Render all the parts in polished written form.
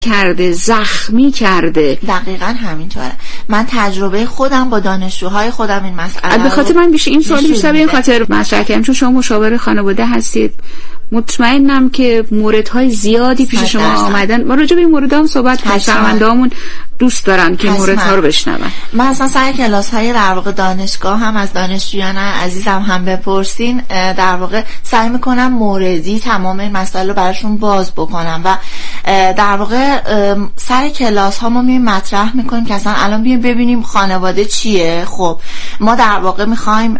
کرده، زخمی کرده. دقیقاً همینطوره. من تجربه خودم با دانشجوهای خودم این مسئله به خاطر من بیشتر این سوال بیشتر به این خاطر مطرح کردم چون شما مشاور خانواده هستید. مطمئنم که موردهای زیادی پیش شما آمدن. ما راجع به این مورد هم صحبت کنیم. شنونده‌هامون دوست دارن که موردها رو بشنون. من اصلا سر کلاس‌های در واقع دانشگاه هم از دانشجویان عزیزم هم بپرسین، در واقع سعی می‌کنم موردی تمام این مسائل رو براشون باز بکنم و در واقع سر کلاس ها ما مطرح میکنیم که اصلا الان بیایم ببینیم خانواده چیه. خب ما در واقع میخوایم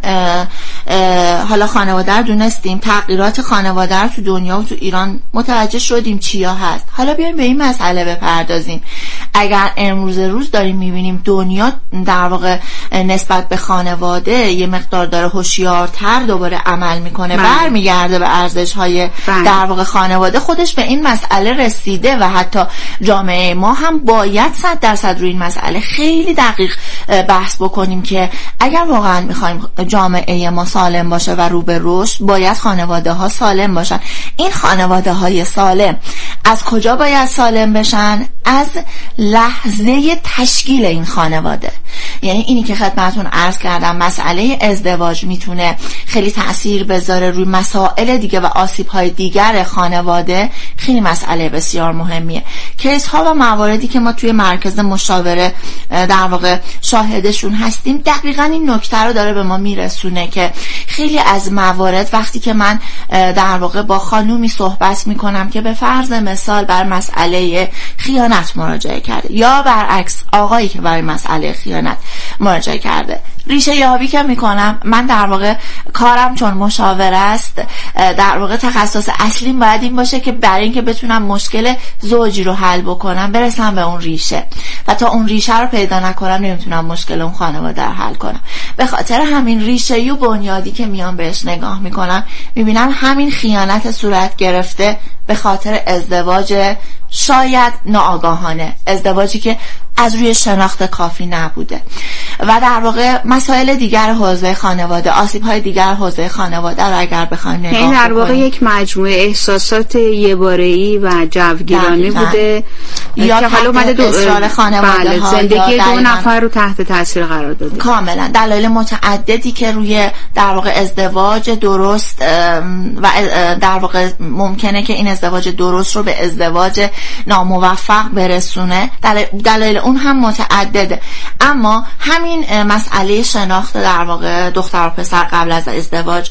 حالا خانواده رو دونستیم، تغییرات خانواده رو تو دنیا و تو ایران متوجه شدیم چیا هست. حالا بیایم به این مسئله بپردازیم. اگر امروز روز داریم میبینیم دنیا در واقع نسبت به خانواده یه مقدار داره هوشیارتر دوباره عمل میکنه، برمیگرده به ارزش‌های در واقع خانواده، خودش به این مسئله رسیده و حتی جامعه ما هم باید 100% روی این مسئله خیلی دقیق بحث بکنیم که اگر واقعا میخوایم جامعه ما سالم باشه و رو به رشد، باید خانواده ها سالم باشن. این خانواده های سالم از کجا باید سالم بشن؟ از لحظه تشکیل این خانواده. یعنی اینی که خدمتون عرض کردم، مسئله ازدواج میتونه خیلی تأثیر بذاره روی مسائل دیگه و آسیب‌های دیگر خانواده. خیلی مسئله بسیار مهمیه. کیس ها و مواردی که ما توی مرکز مشاوره در واقع شاهدشون هستیم دقیقاً این نکته رو داره به ما میرسونه که خیلی از موارد وقتی که من در واقع با خانومی صحبت میکنم که به فرض مثال بر مسئله خیانت مراجعه کرده یا برعکس آقایی که برای مسئله خیانت مراجعه کرده، ریشه یابی که میکنم من در واقع کارم چون مشاوره است، در واقع تخصص اصلیم باید این باشه که برای اینکه بتونم مشکل زوجی رو حل بکنم برسم به اون ریشه و تا اون ریشه رو پیدا نکنم نمیتونم مشکل اون خانواده رو حل کنم. به خاطر همین ریشه و بنیادی که میام بهش نگاه میکنم میبینم همین خیانت صورت گرفته به خاطر ازدواج شاید ناآگاهانه، ازدواجی که از روی شناخت کافی نبوده و در واقع مسائل دیگر حوزه خانواده، آسیب‌های دیگر حوزه خانواده رو اگر بخوایم نگاه کنیم، در واقع یک مجموعه احساسات یه‌باره‌ای و جوگیرانه بوده یا که حالا اومده اصرار خانواده ها زندگی دو نفر رو تحت تاثیر قرار داده. کاملا دلایل متعددی که روی در واقع ازدواج درست و در واقع ممکنه که این ازدواج درست رو به ازدواج ناموفق برسونه، دلایل اون هم متعدده. اما همین مسئله شناخت در واقع دختر و پسر قبل از ازدواج،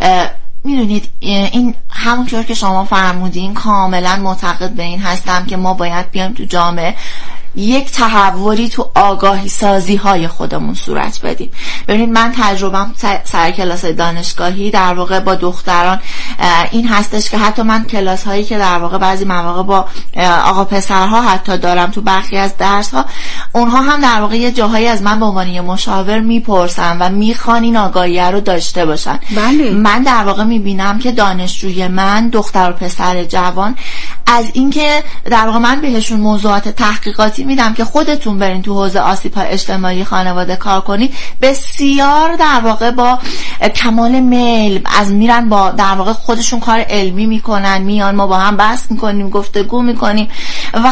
میدونید این همونطور که شما فرمودین کاملا معتقد به این هستم که ما باید بیایم تو جامعه یک تحولی تو آگاهی سازی های خودمون صورت بدیم. ببینید من تجربم سر کلاس دانشگاهی در واقع با دختران این هستش که حتی من کلاس هایی که در واقع بعضی مواقع با آقا پسرها حتی دارم تو برخی از درس ها، اونها هم در واقع یه جاهایی از من به عنوان مشاور میپرسن و میخوان این آگاهی رو داشته باشن. بله. من در واقع میبینم که دانشجوی من دختر و پسر جوان از اینکه در واقع من بهشون موضوعات تحقیقاتی میدم که خودتون برین تو حوزه آسیب‌های اجتماعی خانواده کار کنید، بسیار در واقع با کمال میل از میرن با در واقع خودشون کار علمی میکنن، میان ما با هم بحث میکنیم، گفتگو میکنیم و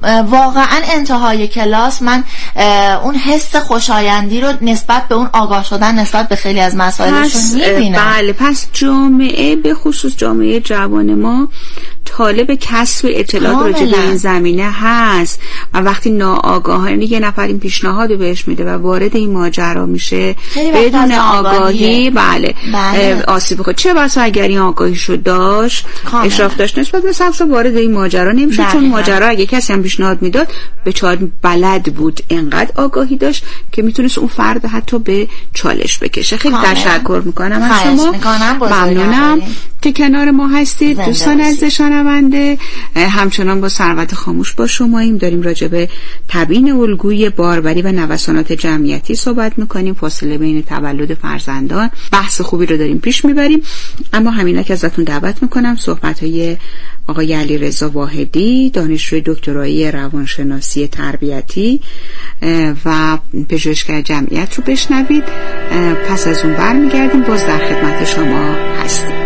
واقعا انتهای کلاس من اون حس خوشایندی رو نسبت به اون آگاه شدن نسبت به خیلی از مسائلشون میبینم. بله، پس جامعه به خصوص جامعه جوان ما طالب کسب اطلاعات راجع به این زمینه هست و وقتی ناآگاهانه یه نفر این پیشنهاد بهش میده و وارد این ماجرا میشه بدون آگاهی، بله آسیب خود چه بسا اگر این آگاهیشو داشت اشراف داشت نسبت به سبس وارد این ماجرا نمیشه. چون ماجرا اگه کسی هم پیشنهاد میداد به چار بلد بود، انقدر آگاهی داشت که میتونست اون فرد حتی به چالش بکشه. خیلی تشکر میکنم از شما، ممنونم که کنار ما هستید. دوستان عزیز شنونده، همچنان با ثروت خاموش با شماییم، داریم راجع به تبیین الگوی باروری و نوسانات جمعیتی صحبت میکنیم. فاصله بین تولد فرزندان، بحث خوبی رو داریم پیش میبریم. اما همینا که ازتون دعوت میکنم صحبت‌های آقای علیرضا واحدی، دانشجوی دکترایی روانشناسی تربیتی و پژوهشگر جمعیت رو بشنوید. پس از اون برمیگردیم، باز در خدمت شما هستیم.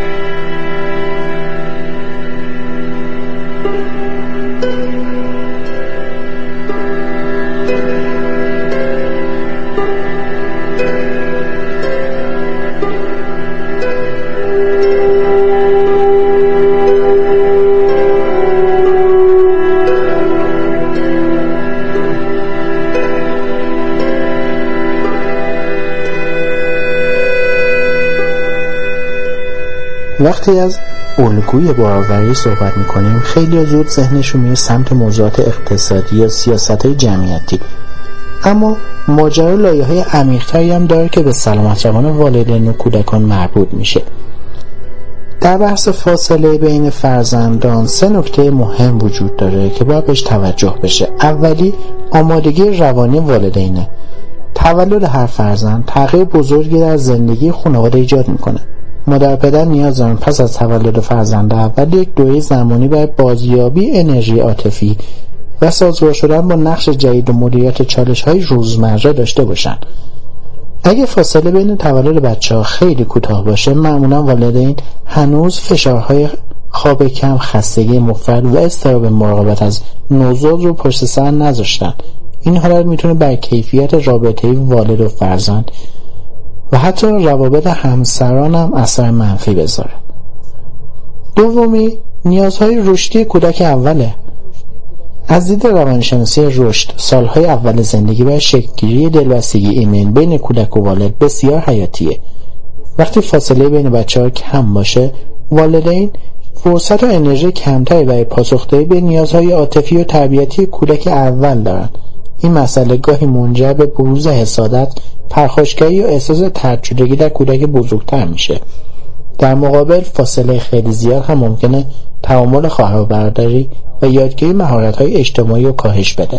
وقتی از الگوی بارآوری صحبت میکنیم خیلی زود ذهنشون میره سمت موضوعات اقتصادی یا سیاست‌های جمعیتی، اما ماجرا لایه‌های عمیق‌تری هم داره که به سلامت روان والدین و کودکان مربوط میشه. در بحث فاصله بین فرزندان 3 نکته مهم وجود داره که باید بهش توجه بشه. اولی آمادگی روانی والدینه. تولد هر فرزند تغییر بزرگی در زندگی خانواده ایجاد میکنه. مادر پدر نیاز دارن پس از تولد فرزند اول یک دوره زمانی برای بازیابی انرژی عاطفی و سازگار شدن با نقش جدید و مدیریت چالش‌های روزمره داشته باشن. اگه فاصله بین تولد بچه‌ها خیلی کوتاه باشه، معمولا والدین هنوز فشارهای خواب کم، خستگی مفرط و اضطراب مراقبت از نوزاد رو پشت سر نذاشتن. این حالت میتونه بر کیفیت رابطه والد و فرزند و حتی روابط همسران هم اثر منفی بذاره. دومی، نیازهای رشدی کودک اوله. از دید روانشناسی رشد، سالهای اول زندگی برای شکل‌گیری دلبستگی ایمن بین کودک و والد بسیار حیاتیه. وقتی فاصله بین بچه‌ها کم باشه، والدین فرصت و انرژی کمتری برای پاسخدهی به نیازهای عاطفی و تربیتی کودک اول دارن. این مسئله گاهی منجر به بروز حسادت، پرخاشگری یا احساس طرد شدگی در کودک بزرگتر میشه. در مقابل فاصله خیلی زیاد هم ممکنه تعامل خواهر و برادری و یادگیری مهارت‌های اجتماعی رو کاهش بده.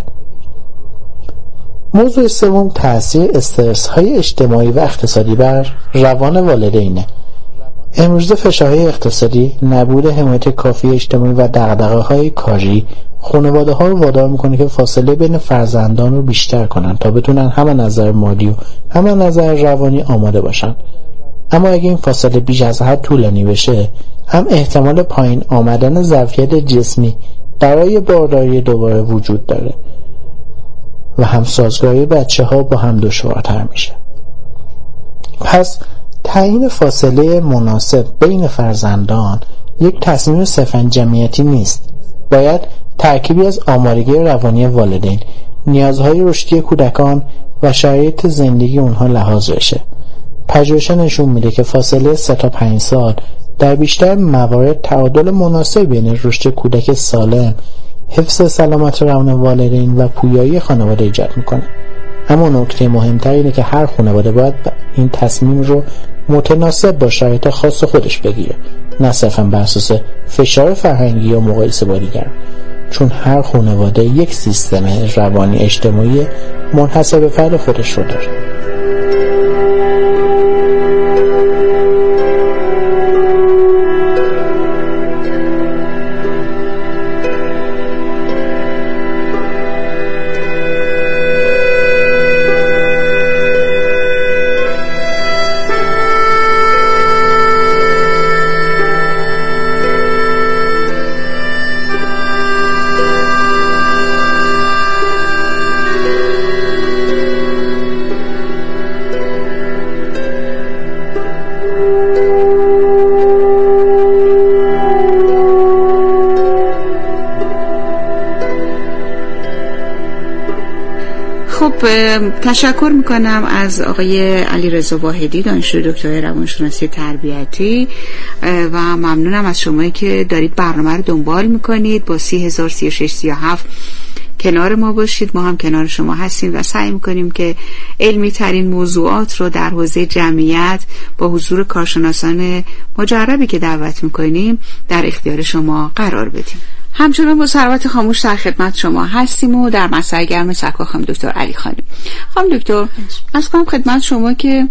موضوع سوم، تأثیر استرس‌های اجتماعی و اقتصادی بر روان والدینه. امروزه فشارهای اقتصادی، نبود حمایت کافی اجتماعی و دغدغه‌های کاری خانواده‌ها رو وادار می‌کنه که فاصله بین فرزندان رو بیشتر کنن تا بتونن هم از نظر مالی و هم از نظر روانی آماده باشن. اما اگه این فاصله بیش از حد طولانی بشه، هم احتمال پایین آمدن ظرفیت جسمی برای بارداری دوباره وجود داره و هم سازگاری بچه‌ها با هم دشوارتر میشه. پس تعیین فاصله مناسب بین فرزندان یک تصمیم صرفاً جمعیتی نیست. باید ترکیبی از آمادگی روانی والدین، نیازهای رشدی کودکان و شرایط زندگی اونها لحاظ بشه. پژوهش نشون میده که فاصله 3 تا 5 سال در بیشتر موارد تعادل مناسب بین رشد کودک سالم، حفظ سلامت روان والدین و پویایی خانواده ایجاد میکنه. اما نکته مهمتر اینه که هر خانواده باید این تصمیم رو متناسب با شرایط خاص خودش بگیره، نه صرفاً بر اساس فشار فرهنگی یا مقایسه با دیگران، چون هر خانواده یک سیستم روانی اجتماعی منحصر به فرد خودش رو داره. تشکر میکنم از آقای علیرضا واحدی، دانشجوی دکترای روانشناسی تربیتی، و ممنونم از شمایی که دارید برنامه رو دنبال میکنید. با 30,036 کنار ما باشید، ما هم کنار شما هستیم و سعی میکنیم که علمی ترین موضوعات رو در حوزه جمعیت با حضور کارشناسان مجربی که دعوت میکنیم در اختیار شما قرار بدیم. همچنان با ثروت خاموش در خدمت شما هستیم و در مسئله گرم سرکار خانم دکتر علی خانم. خانم دکتر، از کنم خدمت شما که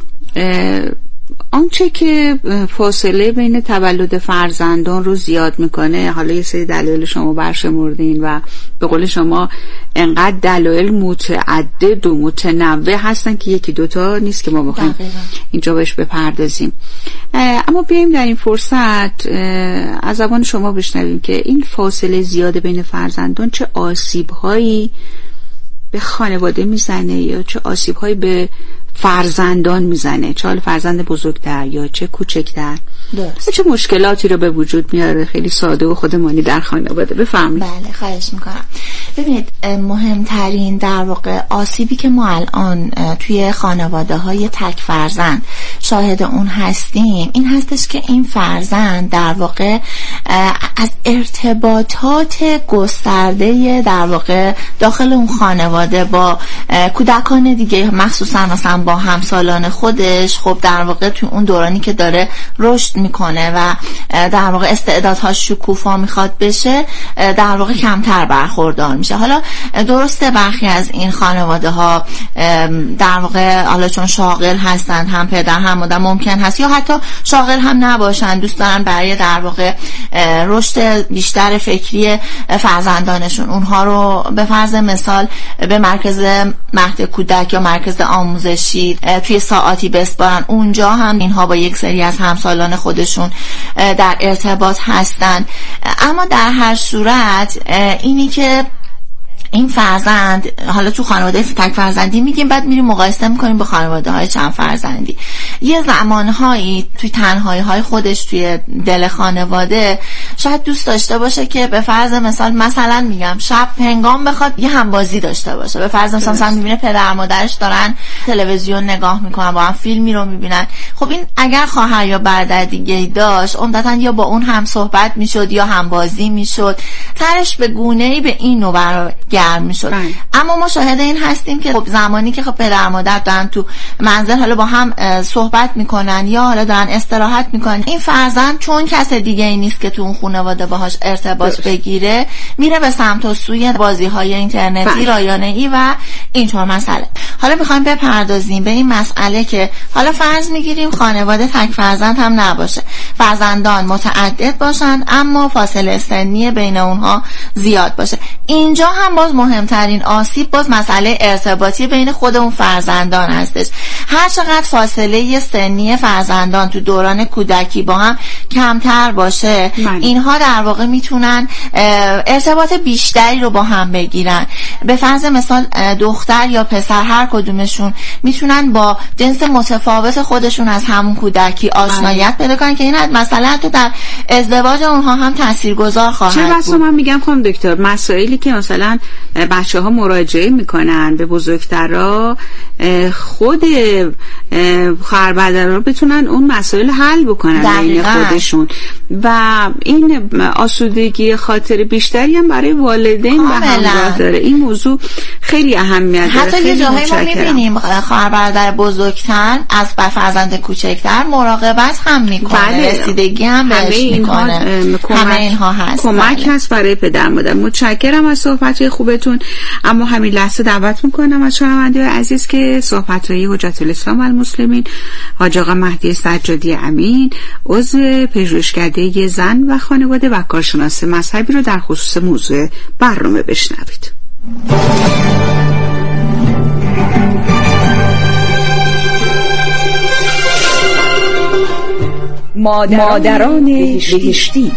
آنچه که فاصله بین تولد فرزندان رو زیاد میکنه، حالا یه سری دلایل شما برشمردین و به قول شما انقدر دلایل متعدد و متنوع هستن که یکی دوتا نیست که ما بخوایم اینجا بهش بپردازیم. اما بیایم در این فرصت از زبان شما بشنویم که این فاصله زیاد بین فرزندان چه آسیب‌هایی به خانواده میزنه یا چه آسیب‌هایی به فرزندان میزنه، چه حال فرزند بزرگتر یا چه کوچکتر، چه مشکلاتی رو به وجود میاره. خیلی ساده و خودمانی در خانواده. بفرمایید. بله، خواهش میکنم. ببینید مهمترین در واقع آسیبی که ما الان توی خانواده های تک فرزند شاهد اون هستیم این هستش که این فرزند در واقع از ارتباطات گسترده در واقع داخل اون خانواده با کودکان دیگه، مخصوصا مثلا با همسالان خودش، خب در واقع توی اون دورانی که داره رشد میکنه و در واقع استعدادهاش شکوفا میخواد بشه در واقع کمتر برخوردار میشه. حالا درسته برخی از این خانواده ها در واقع حالا چون شاغل هستن، هم پدر هم مادر ممکن هست یا حتی شاغل هم نباشن، دوست دارن برای در واقع رشد بیشتر فکری فرزندانشون اونها رو به فرض مثال به مرکز مهد کودک یا مرکز آموزشی توی ساعاتی بسپارن. اونجا هم اینها با یک سری از همسالان خودشون در ارتباط هستن. اما در هر صورت اینی که این فرزند، حالا تو خانواده تک فرزندی میگیم، بعد میریم مقایسه میکنیم با خانواده های چند فرزندی. یه زمانهایی توی تنهایی های خودش توی دل خانواده شاید دوست داشته باشه که به فرض مثلا میگم شب هنگام بخواد یه همبازی داشته باشه. به فرض مثلا میبینه پدر مادرش دارن تلویزیون نگاه میکنن، با هم فیلمی رو میبینن. خب این اگر خواهر یا برادر دیگه‌ای داشت عمدتاً یا با اون هم صحبت میشد یا همبازی میشد، سرش به گونه‌ای به این نوبر گرم میشد. اما ما شاهد این هستیم که خب زمانی که خب پدر مادر دارن تو منزل حالا با هم صحبت میکنن یا حالا دارن استراحت میکنن، این فرزند چون کس دیگه ای نیست که تو اون خانواده باهاش ارتباط بگیره، میره به سمت و سوی بازی‌های اینترنتی رایانه‌ای و اینطور مسئله. حالا میخوایم بپردازیم به این مسئله که حالا فرض میگیریم خانواده تک فرزند هم نباشه، فرزندان متعدد باشن اما فاصله سنی بین اونها زیاد باشه. اینجا هم باز مهمترین آسیب باز مسئله ارتباطی بین خود اون فرزندان هستش. هر چقدر فاصله سنی فرزندان تو دوران کودکی با هم کمتر باشه، اینها در واقع میتونن ارتباط بیشتری رو با هم بگیرن. به فرض مثال دختر یا پسر هر کدومشون میتونن با جنس متفاوت خودشون از همون کودکی آشناییت پیدا کنن که این مثلا تو در ازدواج اونها هم تاثیرگذار خواهد بود. چه بسا من میگم خانم دکتر مسائلی که مثلا بچه‌ها مراجعه میکنن به بزرگترا، خود خواهر برادرها بتونن اون مسائل حل بکنن بین خودشون و این آسودگی خاطر بیشتری هم برای والدین به همراه داره. این موضوع خیلی اهمیت داره. حتی یه جاهایی ما میبینیم خواهر برادر بزرگتر از فرزند کوچکتر مراقبت هم میکنه، رسیدگی هم بهش میکنه. همه اینها هست، کمک هست برای پدر مادر. متشکرم از صحبت‌های خوبتون. اما همین لحظه دعوت میکنم از شنوندگان عزیز که صحبت‌های حجت الاسلام و المسلمین حاج آقا مهدی سجادی امین، عضو پژوهشکده زن و خانواده و کارشناس مذهبی رو در خصوص موضوع برنامه بشنوید. مادران بهشتی.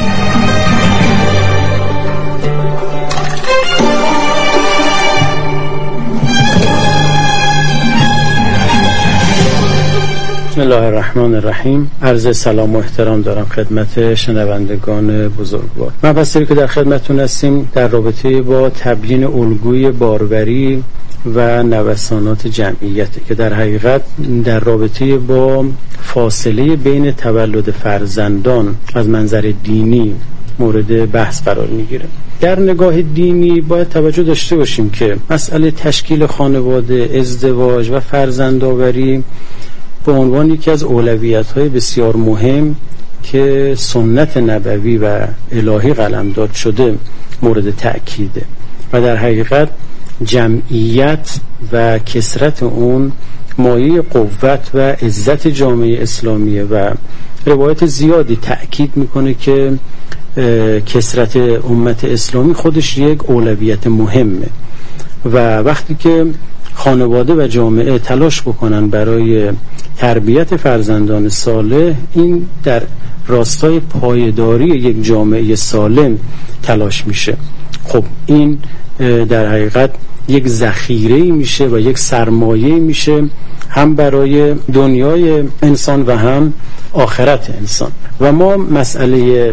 بسم الله الرحمن الرحیم. عرض سلام و احترام دارم خدمت شنوندگان بزرگوار. مبحثی که در خدمتتون هستیم در رابطه با تبیین الگوی باروری و نوسانات جمعیت که در حقیقت در رابطه با فاصله بین تولد فرزندان از منظر دینی مورد بحث قرار میگیره. در نگاه دینی باید توجه داشته باشیم که مسئله تشکیل خانواده، ازدواج و فرزندآوری به عنوان یکی از اولویت‌های بسیار مهم که سنت نبوی و الهی قلمداد شده مورد تأکیده و در حقیقت جمعیت و کثرت اون مایه قوت و عزت جامعه اسلامیه و روایت زیادی تأکید میکنه که کثرت امت اسلامی خودش یک اولویت مهمه و وقتی که خانواده و جامعه تلاش بکنن برای تربیت فرزندان صالح، این در راستای پایداری یک جامعه سالم تلاش میشه. خب این در حقیقت یک ذخیره‌ای میشه و یک سرمایه میشه هم برای دنیای انسان و هم آخرت انسان. و ما مسئله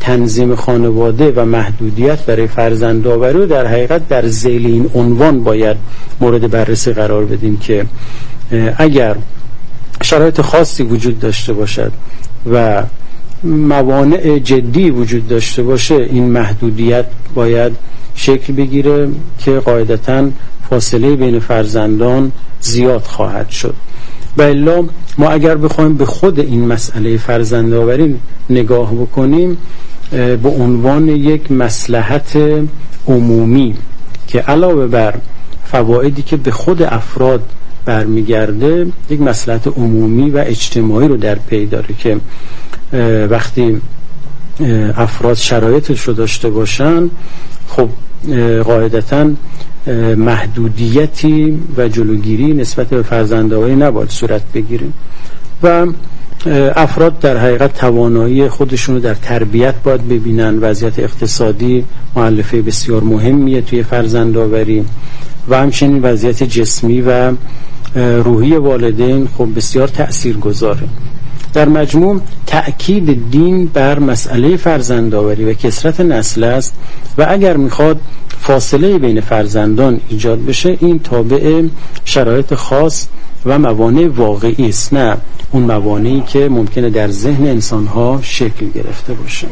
تنظیم خانواده و محدودیت برای فرزندآوری رو در حقیقت در ذیل این عنوان باید مورد بررسی قرار بدیم که اگر شرایط خاصی وجود داشته باشد و موانع جدی وجود داشته باشه، این محدودیت باید شکل بگیره که قاعدتاً فاصله بین فرزندان زیاد خواهد شد. و الا ما اگر بخوایم به خود این مسئله فرزندآوری نگاه بکنیم به عنوان یک مصلحت عمومی که علاوه بر فوایدی که به خود افراد برمیگرده، یک مصلحت عمومی و اجتماعی رو در پی داره که وقتی افراد شرایطش رو داشته باشن، خب قاعدتاً محدودیتی و جلوگیری نسبت به فرزندآوری نباید صورت بگیره و افراد در حقیقت توانایی خودشون رو در تربیت باید ببینن. وضعیت اقتصادی مؤلفه بسیار مهمیه توی فرزندآوری و همچنین وضعیت جسمی و روحی والدین خب بسیار تأثیرگذاره. در مجموع تأکید دین بر مسئله فرزندآوری و کثرت نسل است و اگر میخواد فاصله بین فرزندان ایجاد بشه، این تابع شرایط خاص و موانع واقعی است، نه اون موانعی که ممکنه در ذهن انسانها شکل گرفته باشه.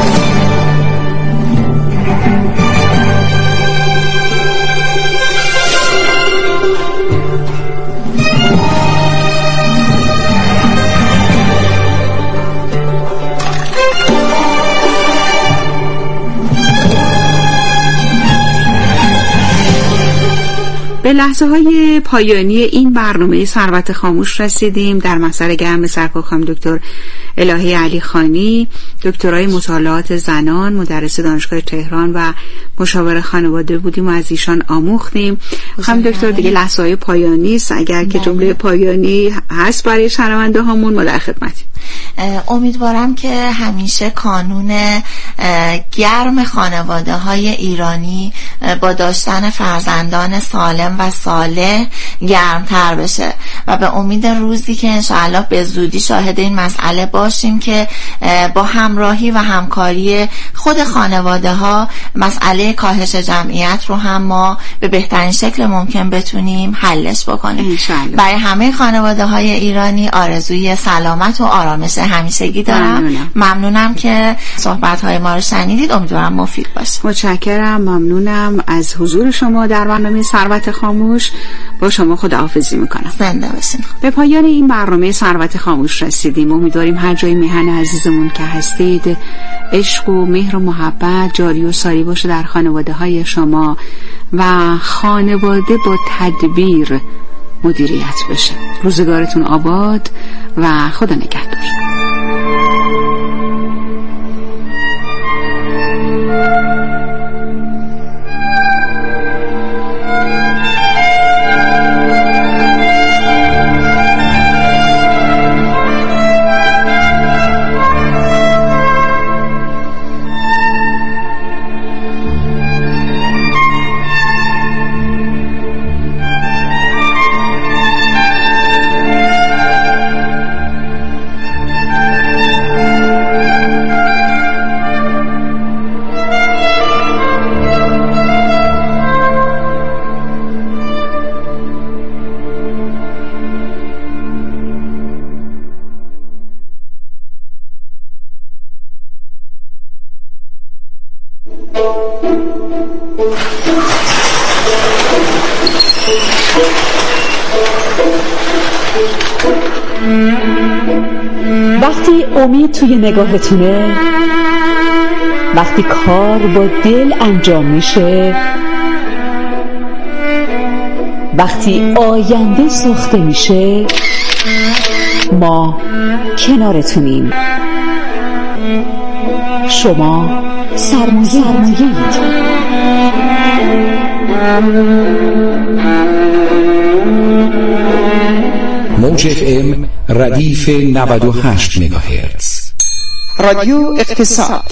به لحظه های پایانی این برنامه ثروت خاموش رسیدیم. در محضر گرم سرکار خانم دکتر الهی علیخانی، دکترای مطالعات زنان، مدرس دانشگاه تهران و مشاور خانواده بودیم و از ایشان آموختیم. خانم دکتر دیگه لحظه های پایانی است، اگر که جمله پایانی هست برای شنونده هامون ما در خدمتیم. امیدوارم که همیشه کانون گرم خانواده های ایرانی با داشتن فرزندان سالم و صالح گرمتر بشه و به امید روزی که انشاءالله به زودی شاهد این مسئله باشیم که با همراهی و همکاری خود خانواده ها مسئله کاهش جمعیت رو هم ما به بهترین شکل ممکن بتونیم حلش بکنیم. انشاءالله. برای همه خانواده های ایرانی آرزوی سلامت و آرامش همیشگی دارم. ممنونم که صحبت های ما رو شنیدید. امیدوارم مفید باشه. متشکرم، ممنونم از حضور شما در برنامه ثروت خاموش. با شما خداحافظی میکنم. زنده باشین. به پایان این برنامه ثروت خاموش رسیدیم. امیدواریم هر جای میهن عزیزمون که هستید عشق و مهر و محبت جاری و ساری باشه در خانواده های شما و خانواده با تدبیر مدیریت بشه. روزگارتون آباد و خدا نگهدار. وقتی امید توی نگاهتونه، وقتی کار با دل انجام میشه، وقتی آینده ساخته میشه، ما کنارتونیم. شما سرمایه‌اید. موج FM ردیف 98 مگاهرتز. رادیو اقتصاد.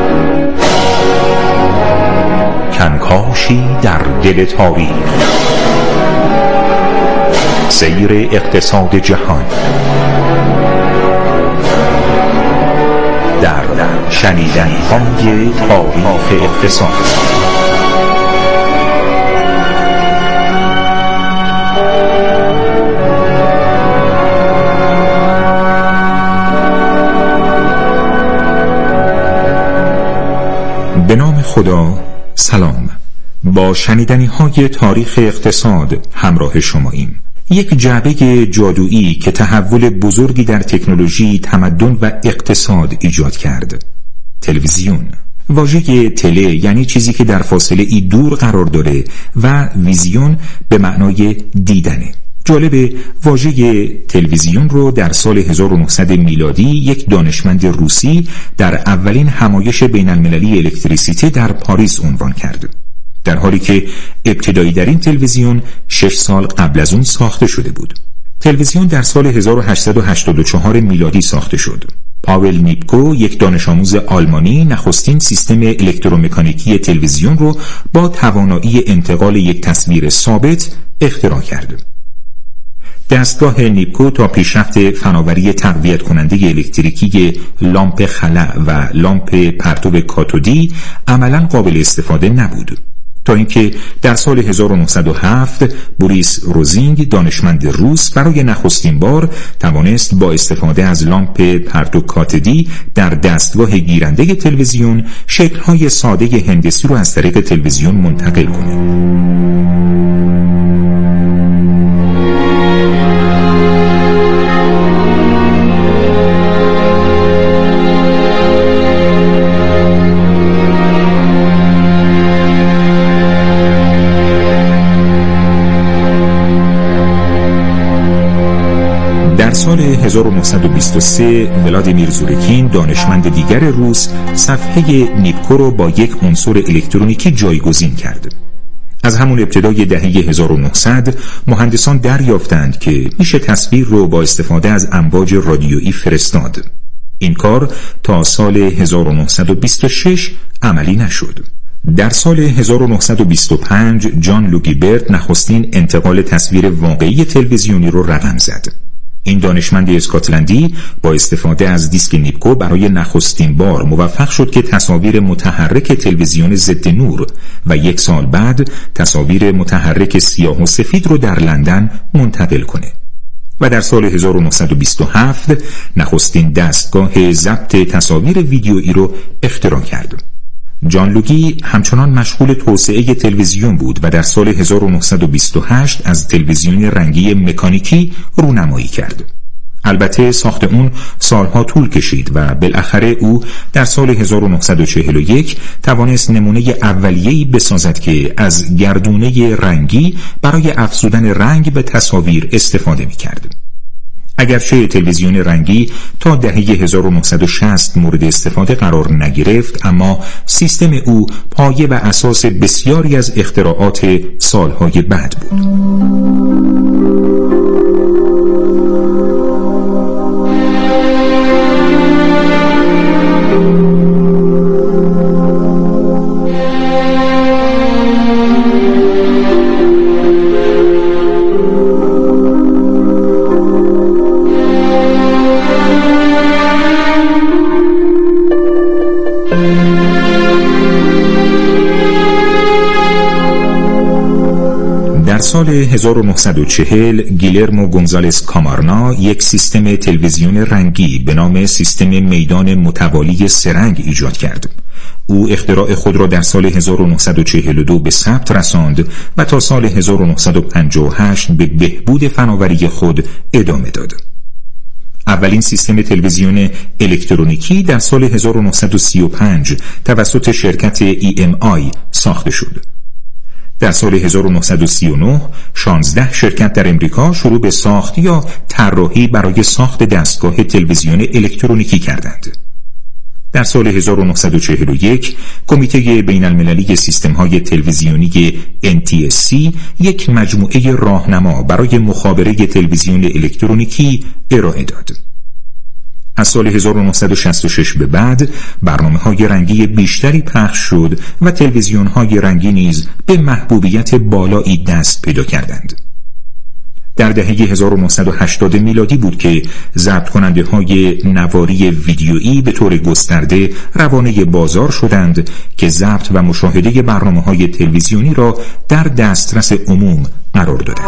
کنکاشی در دل تاریخ. سیر اقتصاد جهان در شنیدنی‌های تاریخ اقتصاد. به نام خدا. سلام. با شنیدنی‌های تاریخ اقتصاد همراه شماییم. یک جعبه جادویی که تحول بزرگی در تکنولوژی، تمدن و اقتصاد ایجاد کرد. تلویزیون. واژه تله یعنی چیزی که در فاصله ای دور قرار داره و ویزیون به معنای دیدنه. جالب، واژه تلویزیون رو در سال 1900 میلادی یک دانشمند روسی در اولین همایش بین المللی الکتریسیته در پاریس عنوان کرد، در حالی که ابتدایی در این تلویزیون 6 سال قبل از اون ساخته شده بود. تلویزیون در سال 1884 میلادی ساخته شد. پاول نیپکو، یک دانش آموز آلمانی، نخستین سیستم الکترومکانیکی تلویزیون رو با توانایی انتقال یک تصویر ثابت اختراع کرد. دستگاه نیپکو تا پیشرفت فناوری تقویت کننده الکتریکی لامپ خلع و لامپ پرتو کاتودی عملاً قابل استفاده نبود، تا اینکه در سال 1907 بوریس روزینگ، دانشمند روس، برای نخستین بار توانست با استفاده از لامپ پرتو کاتودی در دستگاه گیرنده تلویزیون شکل‌های ساده هندسی رو از طریق تلویزیون منتقل کنه. در سال 1923 ولادیمیر زورکین، دانشمند دیگر روس، صفحه نیپکو رو با یک عنصر الکترونیکی جایگزین کرد. از همون ابتدای دهه 1900 مهندسان دریافتند که میشه تصویر رو با استفاده از امواج رادیویی فرستاد. این کار تا سال 1926 عملی نشد. در سال 1925 جان لوگیبرت نخستین انتقال تصویر واقعی تلویزیونی رو رقم زد. این دانشمند اسکاتلندی با استفاده از دیسک نیپکو برای نخستین بار موفق شد که تصاویر متحرک تلویزیون ضد نور و 1 سال بعد تصاویر متحرک سیاه و سفید رو در لندن منتقل کنه. و در سال 1927 نخستین دستگاه ضبط تصاویر ویدیویی رو اختراع کرد. جان لوگی همچنان مشغول توسعه تلویزیون بود و در سال 1928 از تلویزیون رنگی مکانیکی رونمایی کرد. البته ساخت اون سالها طول کشید و بالاخره او در سال 1941 توانست نمونه اولیه‌ای بسازد که از گردونه رنگی برای افزودن رنگ به تصاویر استفاده می‌کرد. اگرچه تلویزیون رنگی تا دهه 1960 مورد استفاده قرار نگرفت، اما سیستم او پایه و اساس بسیاری از اختراعات سالهای بعد بود. در سال 1940 گیلرمو گونزالس کامارنا یک سیستم تلویزیون رنگی به نام سیستم میدان متوالی سه‌رنگ ایجاد کرد. او اختراع خود را در سال 1942 به ثبت رساند و تا سال 1958 به بهبود فناوری خود ادامه داد. اولین سیستم تلویزیون الکترونیکی در سال 1935 توسط شرکت EMI ساخته شد. در سال 1939 16 شرکت در امریکا شروع به ساخت یا طراحی برای ساخت دستگاه تلویزیون الکترونیکی کردند. در سال 1941 کمیته بین المللی سیستم‌های تلویزیونی NTSC یک مجموعه راهنما برای مخابره تلویزیون الکترونیکی ارائه داد. از سال 1966 به بعد برنامه‌های رنگی بیشتری پخش شد و تلویزیون‌های رنگی نیز به محبوبیت بالایی دست پیدا کردند. در دهه 1980 میلادی بود که ضبط کننده های نواری ویدیویی به طور گسترده روانه بازار شدند که ضبط و مشاهده برنامه های تلویزیونی را در دسترس عموم قرار دادند.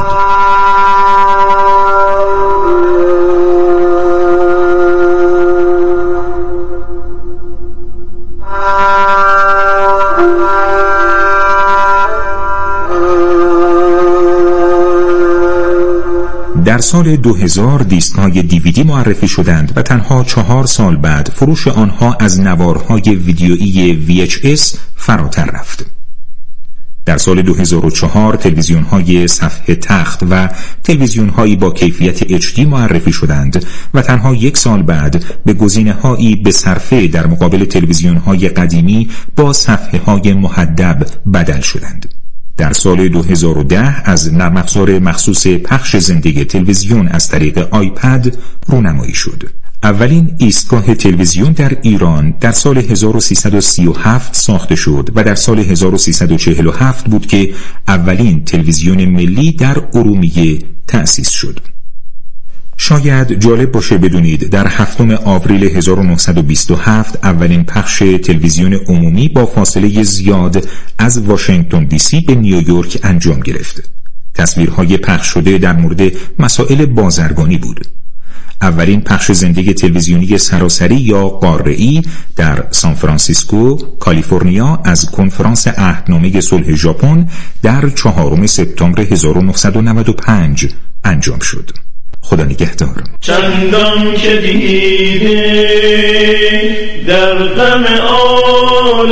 در سال 2000 دیسک‌های دیویدی معرفی شدند و تنها 4 سال بعد فروش آنها از نوارهای ویدیویی VHS فراتر رفت. در سال 2004 تلویزیون‌های صفحه تخت و تلویزیون‌هایی با کیفیت HD معرفی شدند و تنها 1 سال بعد به گزینه‌هایی به صرفه در مقابل تلویزیون‌های قدیمی با صفحه‌های محدب بدل شدند. در سال 2010 از نرم افزار مخصوص پخش زنده تلویزیون از طریق آیپد رونمایی شد. اولین ایستگاه تلویزیون در ایران در سال 1337 ساخته شد و در سال 1347 بود که اولین تلویزیون ملی در ارومیه تأسیس شد. شاید جالب باشه بدونید در 7 آوریل 1927 اولین پخش تلویزیون عمومی با فاصله زیاد از واشنگتن دی سی به نیویورک انجام گرفت. تصویرهای پخش شده در مورد مسائل بازرگانی بود. اولین پخش زنده تلویزیونی سراسری یا قاره‌ای در سان فرانسیسکو، کالیفرنیا از کنفرانس عهدنامه صلح ژاپن در 4 سپتامبر 1995 انجام شد. خدا نگهدار. چندان که دیده در غم آل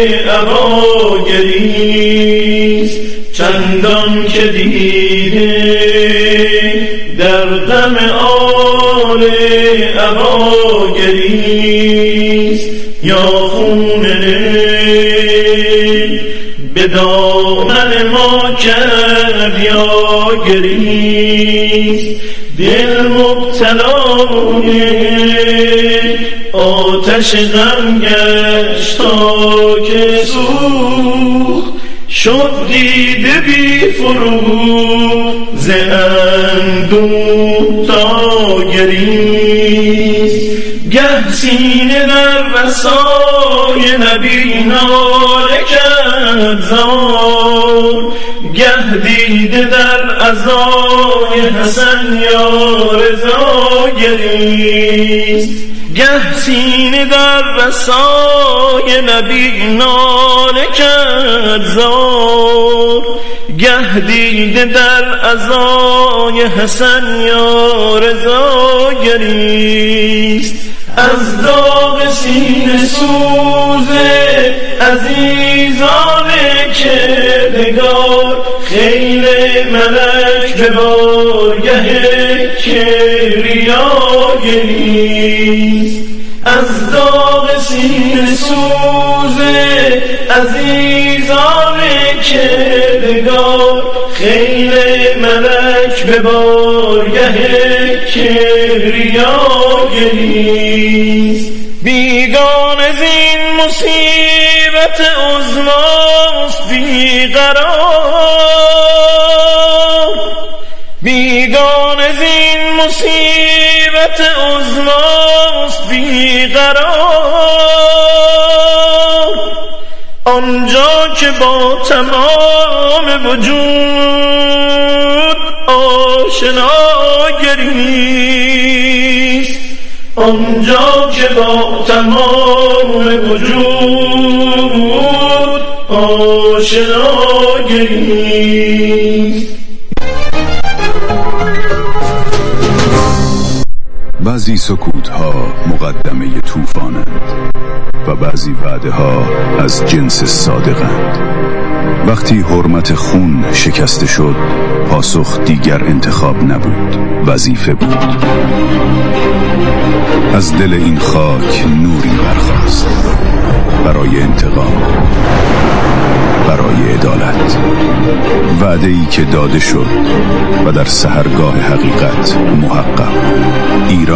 عباگریست، چندان که دیده در غم آل عباگریست، یا خون به دامن ما کرد یا گریست، دل مبتلای آتش غم گشت تا که سوخت، شد دیده بی فروغ ز اندوه تا گریست. گه سینه در وصای نبی ناله کرد زار، گه دیده در عزای حسن یا رضا گریست. گه سینه در وصای نبی ناله کرد زار، گه دیده در عزای حسن یا رضا گریست. از داغ سینه سوز عزیزان کردگار، خیل ملک به بارگه کبریا گریست. از داغ سینه سوز عزیزان کردگار، خیل ملک به بارگه کبریا گریست. بیگانه زین مصیبت عظماست بیقرار، بیگانه زین مصیبت عظماست بیقرار، آنجا که با تمام وجود آشنا گریست، آنجا که با تمام وجود آشنا گریست. بعضی سکوت‌ها مقدمه طوفانند و بعضی وعده‌ها از جنس صادقند. وقتی حرمت خون شکسته شد، پاسخ دیگر انتخاب نبود، وظیفه بود. از دل این خاک نوری برخاست برای انتقام، برای عدالت. وعده‌ای که داده شد و در سحرگاه حقیقت محقق. ایران